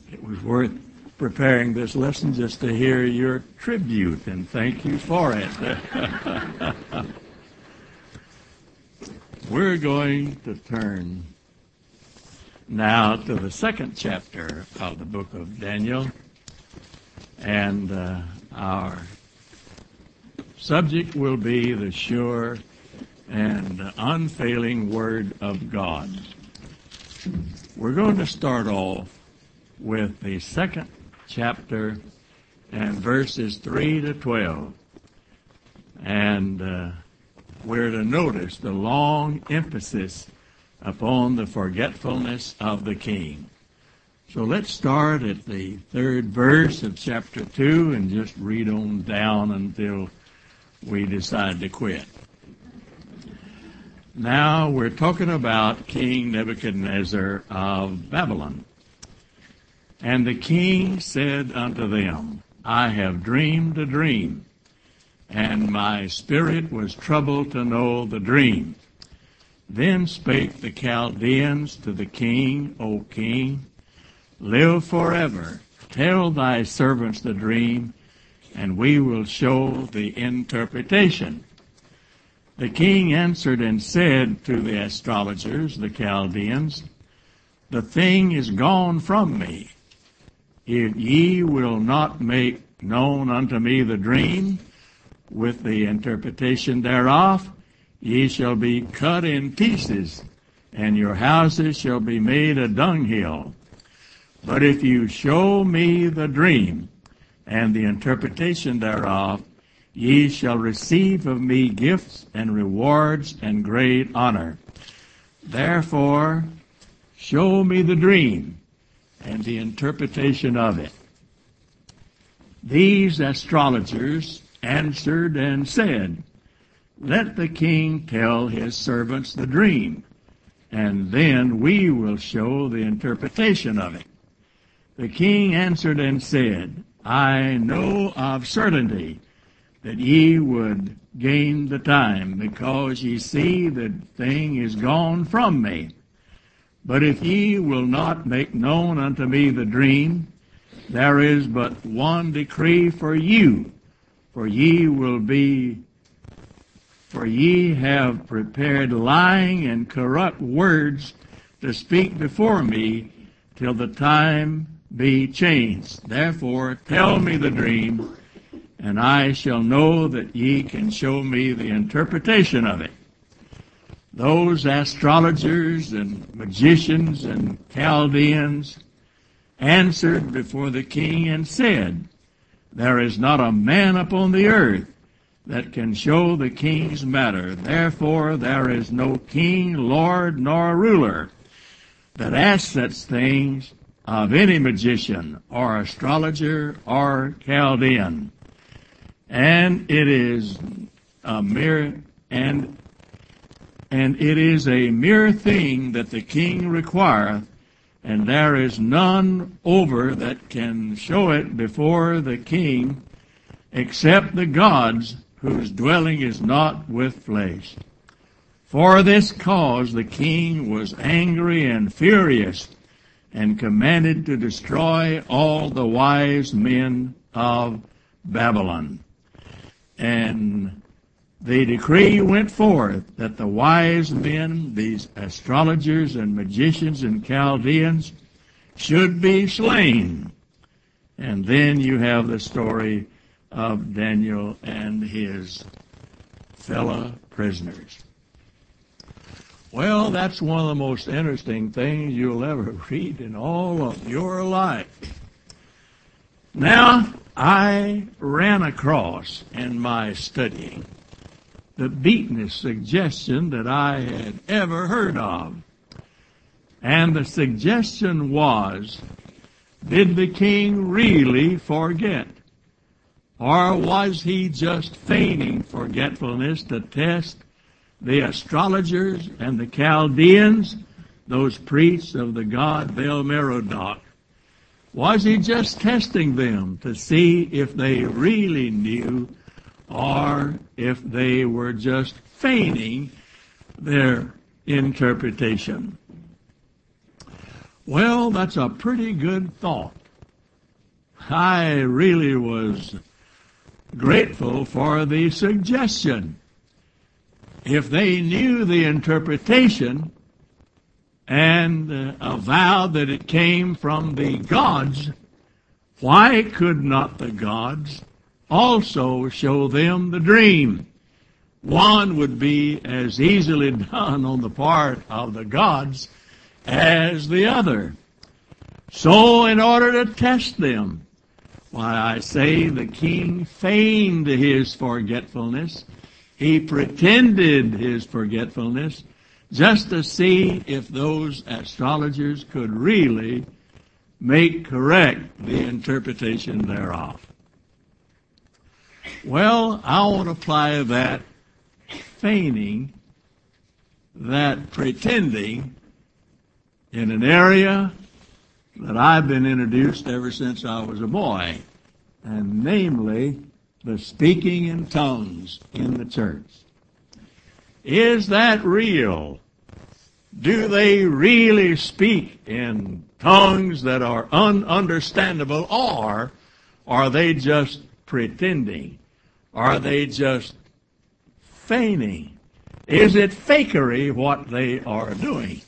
It was worth preparing this lesson just to hear your tribute, and thank you for it. We're going to turn now to the second chapter of the book of Daniel, and our subject will be the sure and unfailing Word of God. We're going to start off with the second chapter and verses 3 to 12. And we're to notice the long emphasis upon the forgetfulness of the king. So let's start at the third verse of chapter 2 and just read on down until we decide to quit. Now we're talking about King Nebuchadnezzar of Babylon. And the king said unto them, I have dreamed a dream, and my spirit was troubled to know the dream. Then spake the Chaldeans to the king, O king, live forever, tell thy servants the dream, and we will show the interpretation. The king answered and said to the astrologers, the Chaldeans, the thing is gone from me. If ye will not make known unto me the dream, with the interpretation thereof, ye shall be cut in pieces, and your houses shall be made a dunghill. But if you show me the dream, and the interpretation thereof, ye shall receive of me gifts and rewards and great honor. Therefore, show me the dream and the interpretation of it. These astrologers answered and said, let the king tell his servants the dream, and then we will show the interpretation of it. The king answered and said, I know of certainty that ye would gain the time, because ye see the thing is gone from me. But if ye will not make known unto me the dream, there is but one decree for you, for ye have prepared lying and corrupt words to speak before me till the time be changed. Therefore tell me the dream, and I shall know that ye can show me the interpretation of it. Those astrologers and magicians and Chaldeans answered before the king and said, there is not a man upon the earth that can show the king's matter. Therefore there is no king, lord, nor ruler that asks such things of any magician or astrologer or Chaldean. And it is a mere thing that the king requireth, and there is none over that can show it before the king, except the gods whose dwelling is not with flesh. For this cause the king was angry and furious, and commanded to destroy all the wise men of Babylon. And the decree went forth that the wise men, these astrologers and magicians and Chaldeans, should be slain. And then you have the story of Daniel and his fellow prisoners. Well, that's one of the most interesting things you'll ever read in all of your life. Now, I ran across in my studying the beatenest suggestion that I had ever heard of. And the suggestion was, did the king really forget? Or was he just feigning forgetfulness to test the astrologers and the Chaldeans, those priests of the god Bel-Merodach? Was he just testing them to see if they really knew, or if they were just feigning their interpretation? Well, that's a pretty good thought. I really was grateful for the suggestion. If they knew the interpretation and avowed that it came from the gods, why could not the gods also show them the dream? One would be as easily done on the part of the gods as the other. So in order to test them, why, I say the king feigned his forgetfulness. He pretended his forgetfulness just to see if those astrologers could really make correct the interpretation thereof. Well, I want to apply that feigning, that pretending, in an area that I've been introduced ever since I was a boy, and namely the speaking in tongues in the church. Is that real? Do they really speak in tongues that are ununderstandable, or are they just pretending? Are they just feigning? Is it fakery what they are doing?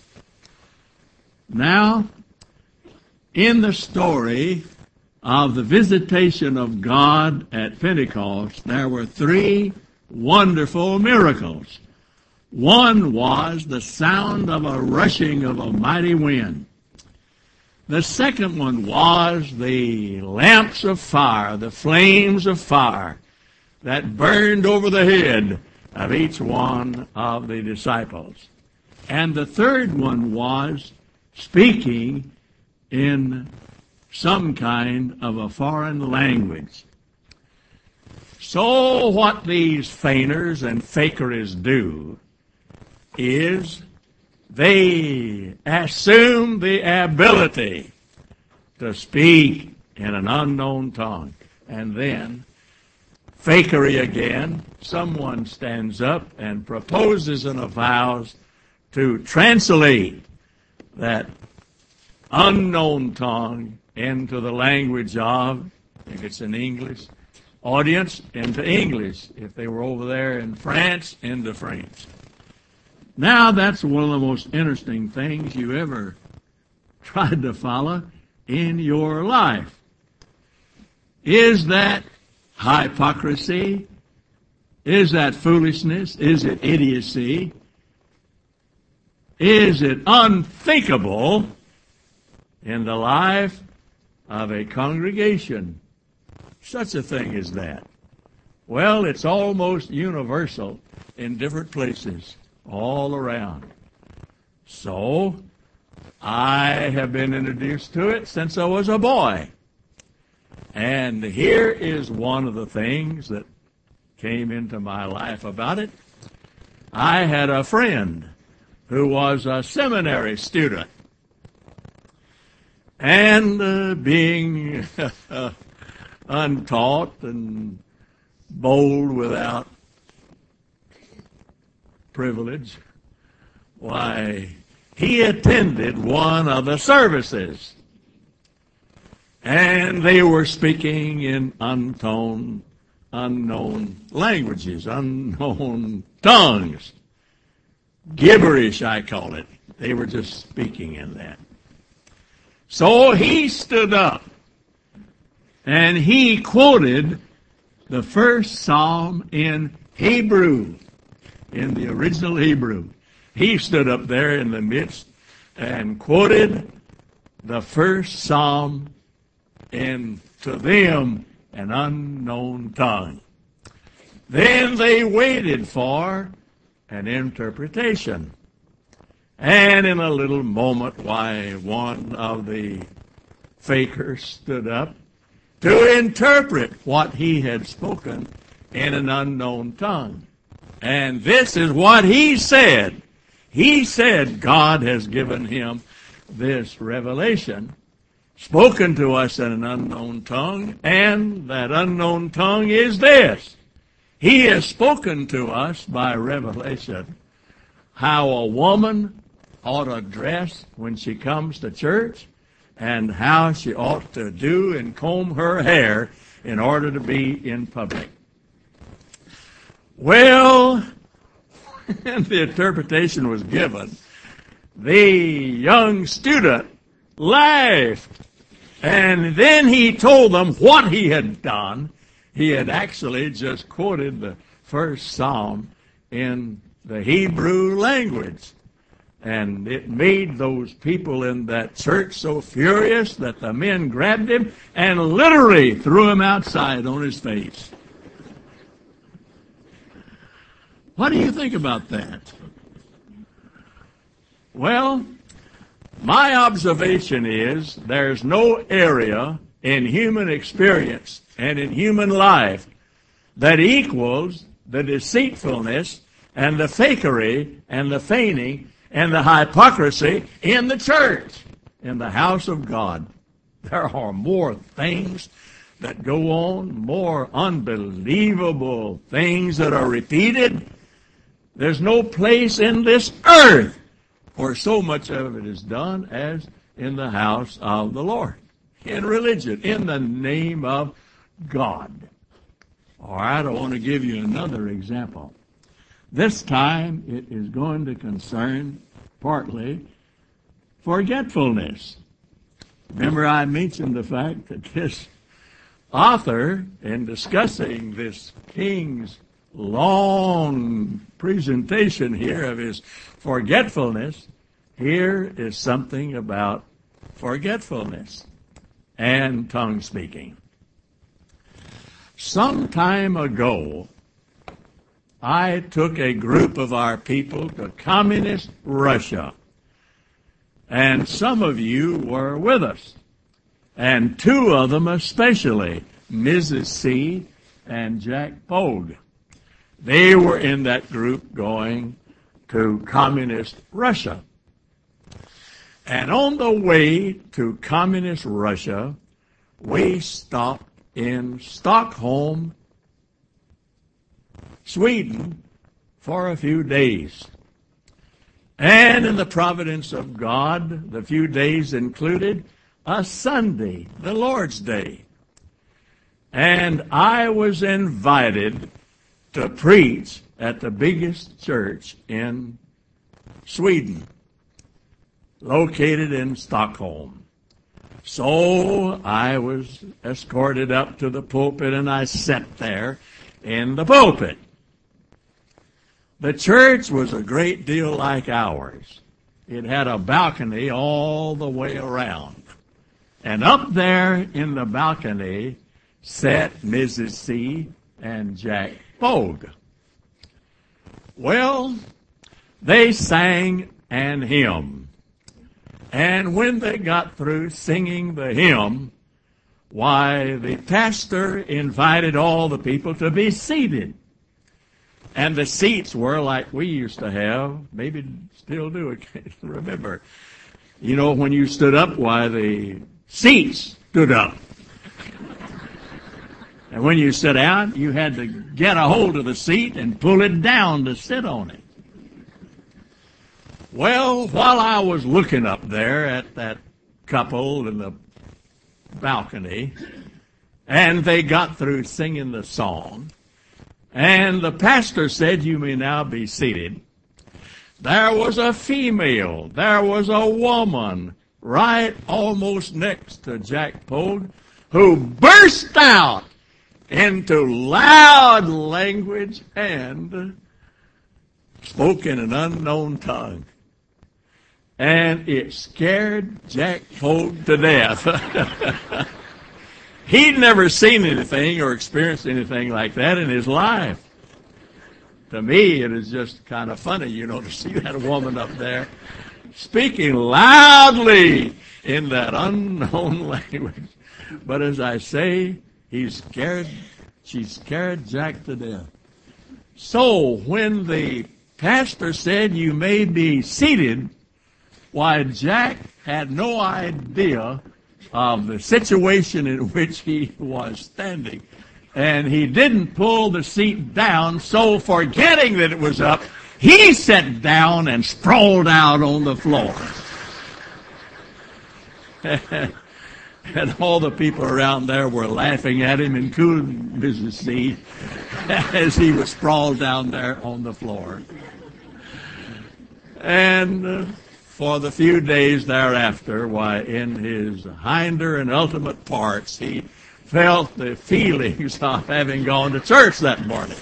Now, in the story of the visitation of God at Pentecost, there were three wonderful miracles. One was the sound of a rushing of a mighty wind. The second one was the lamps of fire, the flames of fire that burned over the head of each one of the disciples. And the third one was speaking in some kind of a foreign language. So what these feigners and fakeries do is they assume the ability to speak in an unknown tongue. And then, fakery again, someone stands up and proposes and avows to translate that unknown tongue into the language of, if it's in English, audience into English. If they were over there in France, into French. Now that's one of the most interesting things you ever tried to follow in your life. Is that hypocrisy? Is that foolishness? Is it idiocy? Is it unthinkable in the life of a congregation? Such a thing as that. Well, it's almost universal in different places all around. So, I have been introduced to it since I was a boy. And here is one of the things that came into my life about it. I had a friend who was a seminary student. And being untaught and bold without privilege, why, he attended one of the services. And they were speaking in unknown languages, unknown tongues. Gibberish, I call it. They were just speaking in that. So he stood up and he quoted the first psalm in Hebrew, in the original Hebrew. He stood up there in the midst and quoted the first psalm in, to them, an unknown tongue. Then they waited for an interpretation. And in a little moment, why, one of the fakers stood up to interpret what he had spoken in an unknown tongue. And this is what he said. He said God has given him this revelation, spoken to us in an unknown tongue, and that unknown tongue is this. He has spoken to us by revelation how a woman ought to dress when she comes to church, and how she ought to do and comb her hair in order to be in public. Well, when the interpretation was given, the young student laughed. And then he told them what he had done. He had actually just quoted the first psalm in the Hebrew language. And it made those people in that church so furious that the men grabbed him and literally threw him outside on his face. What do you think about that? Well, my observation is there's no area in human experience and in human life that equals the deceitfulness and the fakery and the feigning and the hypocrisy in the church, in the house of God. There are more things that go on, more unbelievable things that are repeated. There's no place in this earth where so much of it is done as in the house of the Lord, in religion, in the name of God. All right, I want to give you another example. This time it is going to concern partly forgetfulness. Remember, I mentioned the fact that this author, in discussing this king's long presentation here of his forgetfulness, here is something about forgetfulness and tongue speaking. Some time ago, I took a group of our people to communist Russia, and some of you were with us, and two of them especially, Mrs. C. and Jack Pogue. They were in that group going to communist Russia. And on the way to communist Russia, we stopped in Stockholm, Sweden, for a few days. And in the providence of God, the few days included a Sunday, the Lord's Day. And I was invited to preach at the biggest church in Sweden, located in Stockholm. So I was escorted up to the pulpit, and I sat there in the pulpit. The church was a great deal like ours. It had a balcony all the way around. And up there in the balcony sat Mrs. C. and Jack Pogue. Well, they sang an hymn. And when they got through singing the hymn, why, the pastor invited all the people to be seated. And the seats were like we used to have, maybe still do, I can't remember. You know, when you stood up, why, the seats stood up. And when you sit down, you had to get a hold of the seat and pull it down to sit on it. Well, while I was looking up there at that couple in the balcony, and they got through singing the song, and the pastor said, "You may now be seated," there was a female, there was a woman right almost next to Jack Pogue who burst out into loud language and spoke in an unknown tongue. And it scared Jack Pogue to death. He'd never seen anything or experienced anything like that in his life. To me, it is just kind of funny, you know, to see that woman up there speaking loudly in that unknown language. But as I say, she scared Jack to death. So when the pastor said, "You may be seated," why, Jack had no idea of the situation in which he was standing. And he didn't pull the seat down, so forgetting that it was up, he sat down and sprawled out on the floor. And all the people around there were laughing at him, including Mrs. C, as he was sprawled down there on the floor. And for the few days thereafter, why, in his hinder and ultimate parts, he felt the feelings of having gone to church that morning.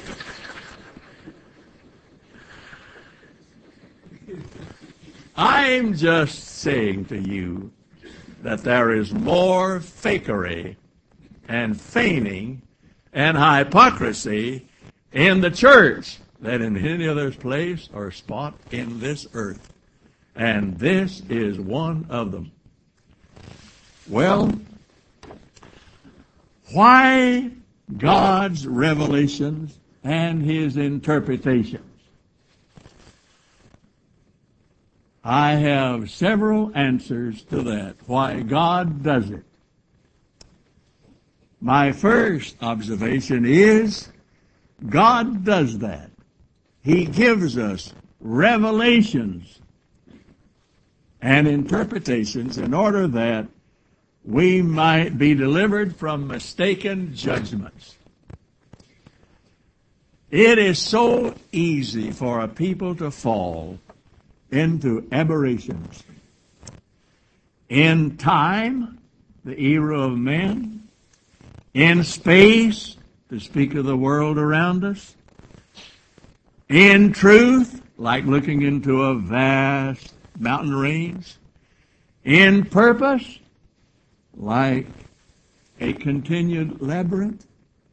I'm just saying to you that there is more fakery and feigning and hypocrisy in the church than in any other place or spot in this earth. And this is one of them. Well, why God's revelations and His interpretations? I have several answers to that, why God does it. My first observation is God does that. He gives us revelations and interpretations in order that we might be delivered from mistaken judgments. It is so easy for a people to fall into aberrations. In time, the era of men. In space, to speak of the world around us. In truth, like looking into a vast mountain range. In purpose, like a continued labyrinth.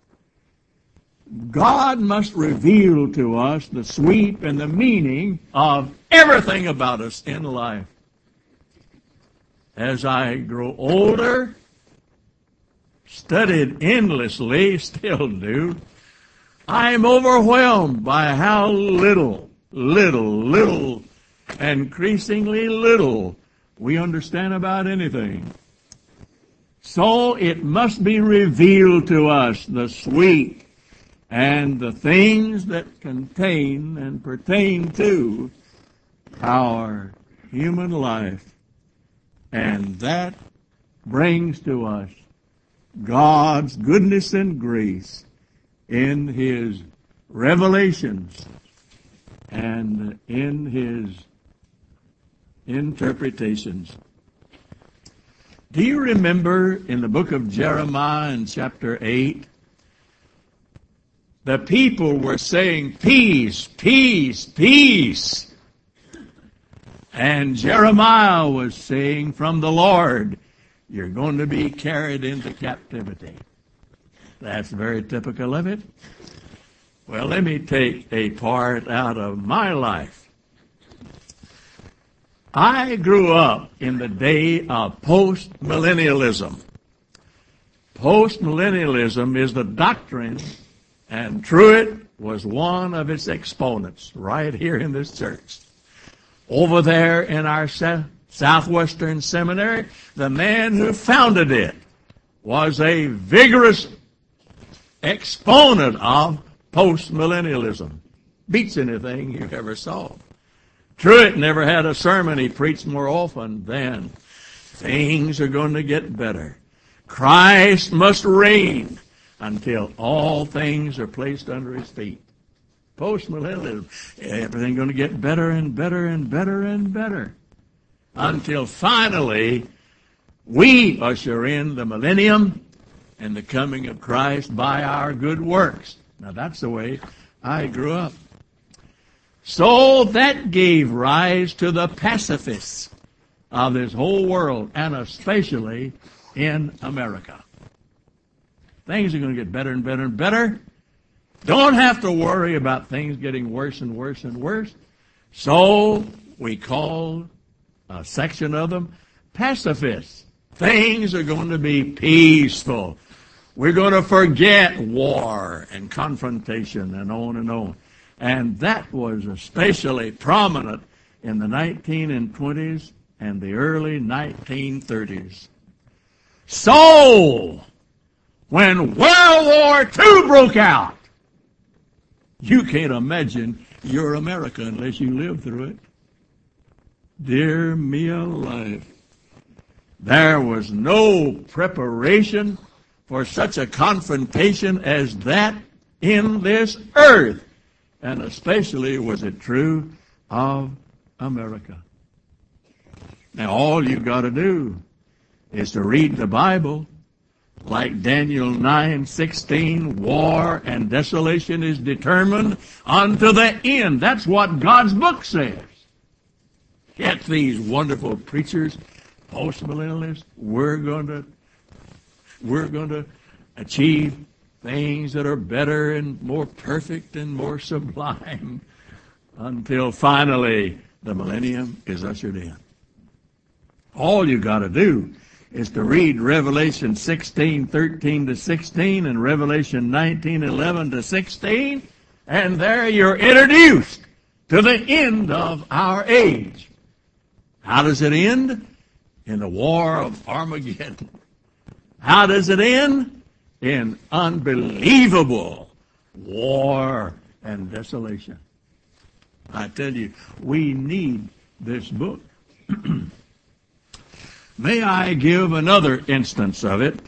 God must reveal to us the sweep and the meaning of everything about us in life. As I grow older, studied endlessly, still do, I'm overwhelmed by how little, increasingly little we understand about anything. So it must be revealed to us the sweep and the things that contain and pertain to our human life. And that brings to us God's goodness and grace in His revelations and in His interpretations. Do you remember in the book of Jeremiah in chapter 8, the people were saying, peace, peace, peace. And Jeremiah was saying from the Lord, you're going to be carried into captivity. That's very typical of it. Well, let me take a part out of my life. I grew up in the day of postmillennialism. Postmillennialism is the doctrine, and Truett was one of its exponents right here in this church. Over there in our Southwestern Seminary, the man who founded it was a vigorous exponent of postmillennialism. Beats anything you ever saw. Truett never had a sermon he preached more often than things are going to get better. Christ must reign until all things are placed under His feet. Postmillennialism, everything's going to get better and better and better and better. Until finally, we usher in the millennium and the coming of Christ by our good works. Now that's the way I grew up. So that gave rise to the pacifists of this whole world, and especially in America. Things are going to get better and better and better. Don't have to worry about things getting worse and worse and worse. So we call a section of them pacifists. Things are going to be peaceful. We're going to forget war and confrontation and on and on. And that was especially prominent in the 1920s and the early 1930s. So, when World War II broke out, you can't imagine your America unless you lived through it. Dear me alive. There was no preparation for such a confrontation as that in this earth. And especially was it true of America. Now all you've got to do is to read the Bible. Like Daniel 9:16, war and desolation is determined unto the end. That's what God's book says. Yet these wonderful preachers, postmillennialists, we're going to achieve things that are better and more perfect and more sublime until finally the millennium is ushered in. All you got to do is to read Revelation 16:13 to 16 and Revelation 19:11 to 16, and there you're introduced to the end of our age. How does it end? In the war of Armageddon. How does it end? In unbelievable war and desolation. I tell you, we need this book. May I give another instance of it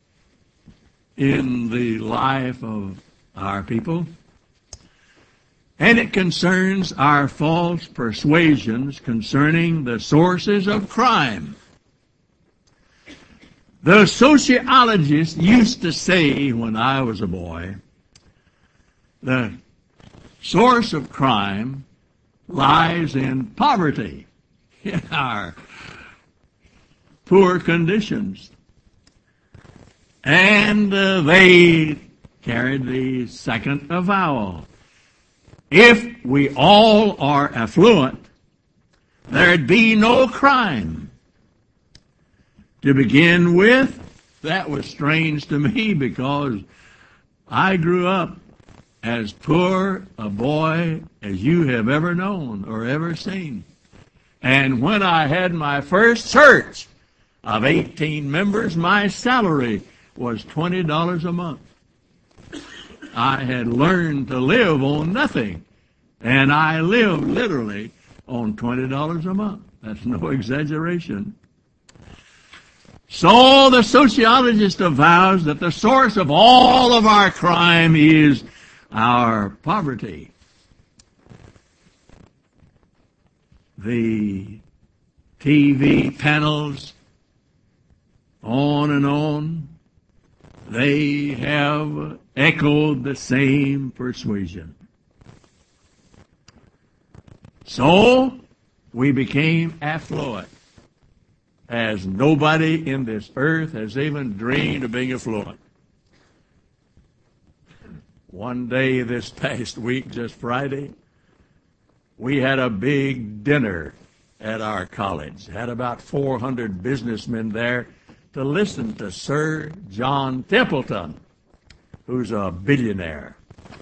in the life of our people? And it concerns our false persuasions concerning the sources of crime. The sociologists used to say when I was a boy, the source of crime lies in poverty, in our poor conditions. And they carried the second avowal. If we all are affluent, there'd be no crime. To begin with, that was strange to me because I grew up as poor a boy as you have ever known or ever seen. And when I had my first church of 18 members, my salary was $20 a month. I had learned to live on nothing, and I lived literally on $20 a month. That's no exaggeration. So the sociologist avows that the source of all of our crime is our poverty. The TV panels, on and on, they have echoed the same persuasion. So we became affluent, as nobody in this earth has even dreamed of being affluent. One day this past week, just Friday, we had a big dinner at our college. Had about 400 businessmen there to listen to Sir John Templeton, who's a billionaire.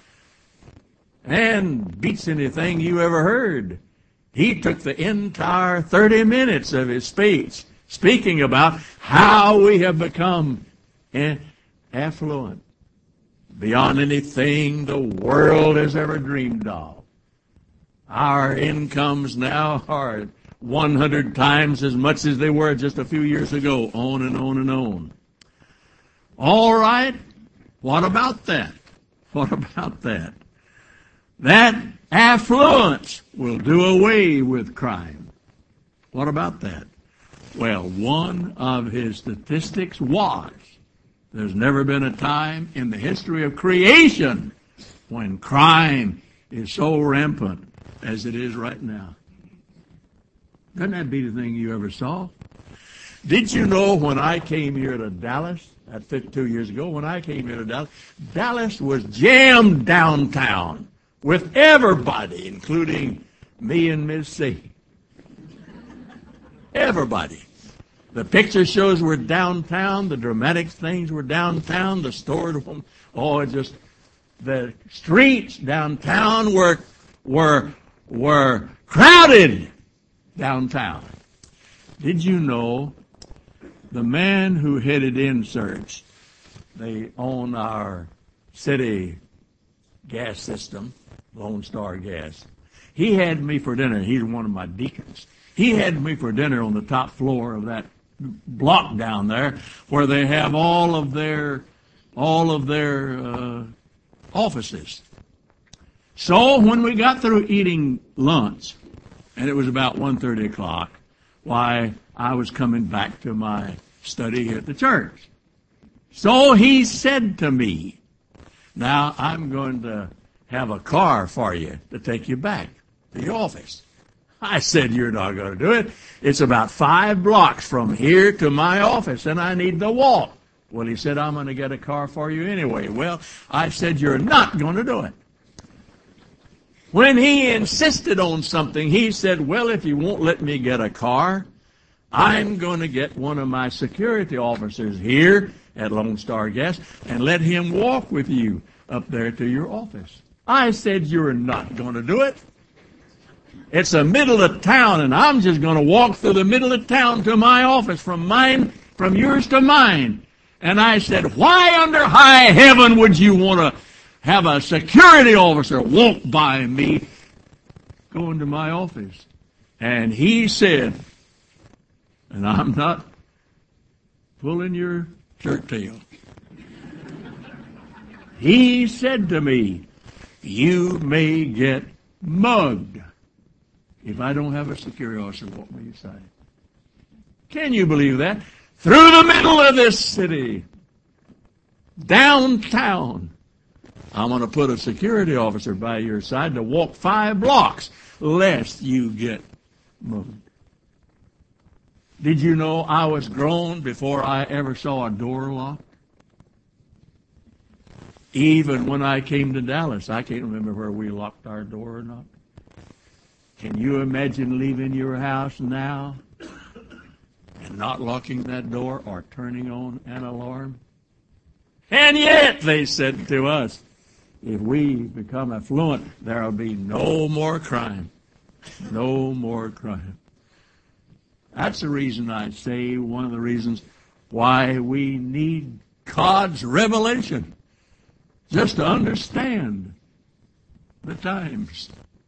And beats anything you ever heard. He took the entire 30 minutes of his speech speaking about how we have become affluent beyond anything the world has ever dreamed of. Our incomes now are 100 times as much as they were just a few years ago, on and on and on. All right, what about that? What about that? That affluence will do away with crime. What about that? Well, one of his statistics was, there's never been a time in the history of creation when crime is so rampant as it is right now. Doesn't that be the thing you ever saw? Did you know when I came here to Dallas, that's 52 years ago, when I came here to Dallas, Dallas was jammed downtown with everybody, including me and Miss C. Everybody. The picture shows we're downtown, the dramatic things were downtown, the stores, just the streets downtown were crowded downtown. Did you know the man who headed InSearch, they own our city gas system, Lone Star Gas. He had me for dinner. He's one of my deacons. He had me for dinner on the top floor of that block down there where they have all of their offices. So when we got through eating lunch, and it was about 1:30 o'clock, why, I was coming back to my study at the church. So he said to me, now I'm going to have a car for you to take you back to your office. I said, you're not going to do it. It's about 5 blocks from here to my office, and I need to walk. Well, he said, I'm going to get a car for you anyway. Well, I said, you're not going to do it. When he insisted on something, he said, well, if you won't let me get a car, I'm going to get one of my security officers here at Lone Star Gas and let him walk with you up there to your office. I said, you're not going to do it. It's the middle of town, and I'm just going to walk through the middle of town to my office, from yours to mine. And I said, why under high heaven would you want to have a security officer walk by me going to my office? And he said, and I'm not pulling your shirt tail, he said to me, you may get mugged if I don't have a security officer walk me aside. Can you believe that? Through the middle of this city, downtown, I'm going to put a security officer by your side to walk 5 blocks lest you get mugged. Did you know I was grown before I ever saw a door locked? Even when I came to Dallas, I can't remember where we locked our door or not. Can you imagine leaving your house now and not locking that door or turning on an alarm? And yet, they said to us, if we become affluent, there will be no more crime. No more crime. That's the reason I say, one of the reasons why we need God's revelation, just to understand the times.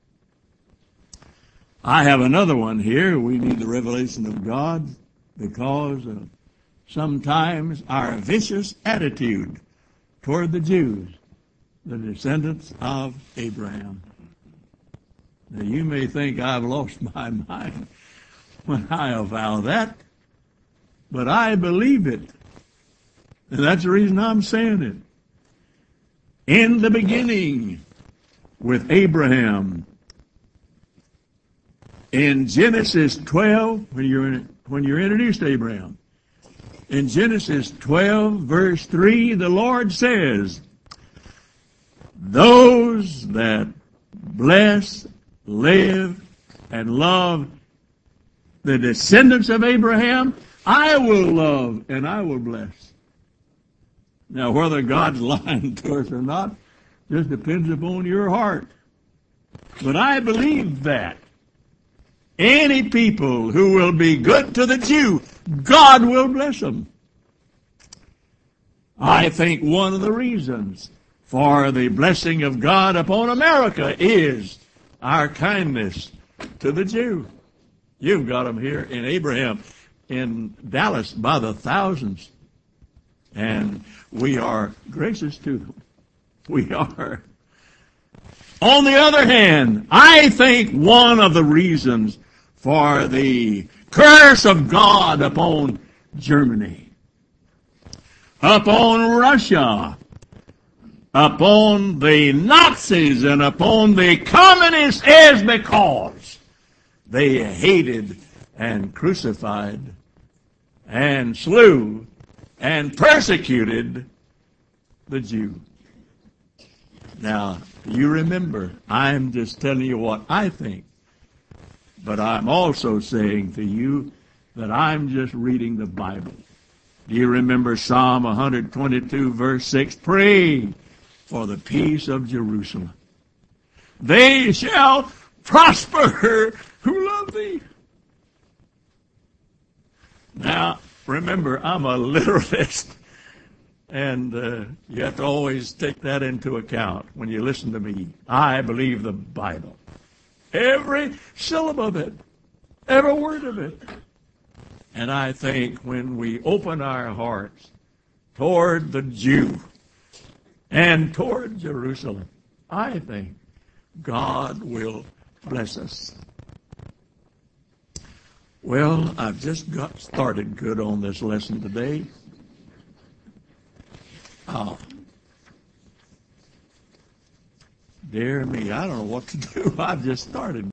I have another one here. We need the revelation of God because of sometimes our vicious attitude toward the Jews, the descendants of Abraham. Now, you may think I've lost my mind when I avow that, but I believe it. And that's the reason I'm saying it. In the beginning, with Abraham, in Genesis 12, when you're introduced to Abraham, in Genesis 12, verse 3, the Lord says, those that bless, live, and love the descendants of Abraham, I will love and I will bless. Now, whether God's lying to us or not just depends upon your heart. But I believe that any people who will be good to the Jew, God will bless them. I think one of the reasons for the blessing of God upon America is our kindness to the Jew. You've got them here in Abraham, in Dallas, by the thousands. And we are gracious to them. We are. On the other hand, I think one of the reasons for the curse of God upon Germany, upon Russia, upon the Nazis, and upon the communists is because they hated and crucified and slew and persecuted the Jew. Now, you remember, I'm just telling you what I think, but I'm also saying to you that I'm just reading the Bible. Do you remember Psalm 122, verse 6? Pray for the peace of Jerusalem. They shall prosper who love thee. Now, remember, I'm a literalist, and you have to always take that into account when you listen to me. I believe the Bible. Every syllable of it, every word of it. And I think when we open our hearts toward the Jew and toward Jerusalem, I think God will bless us. Well, I've just got started good on this lesson today. Dear me, I don't know what to do. I've just started.